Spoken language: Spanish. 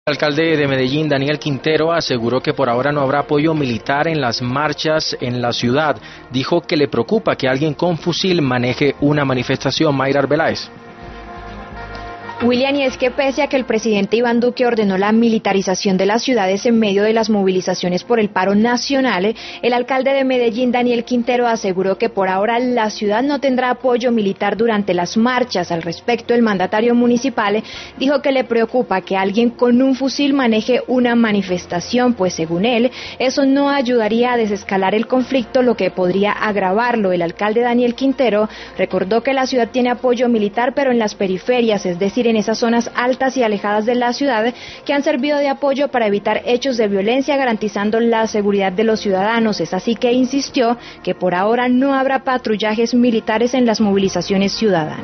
El alcalde de Medellín, Daniel Quintero, aseguró que por ahora no habrá apoyo militar en las marchas en la ciudad. Dijo que le preocupa que alguien con fusil maneje una manifestación. Mayra Arbeláez. William, y es que pese a que el presidente Iván Duque ordenó la militarización de las ciudades en medio de las movilizaciones por el paro nacional, el alcalde de Medellín, Daniel Quintero, aseguró que por ahora la ciudad no tendrá apoyo militar durante las marchas. Al respecto, el mandatario municipal dijo que le preocupa que alguien con un fusil maneje una manifestación, pues según él, eso no ayudaría a desescalar el conflicto, lo que podría agravarlo. El alcalde Daniel Quintero recordó que la ciudad tiene apoyo militar, pero en las periferias, es decir, en esas zonas altas y alejadas de la ciudad, que han servido de apoyo para evitar hechos de violencia, garantizando la seguridad de los ciudadanos. Es así que insistió que por ahora no habrá patrullajes militares en las movilizaciones ciudadanas.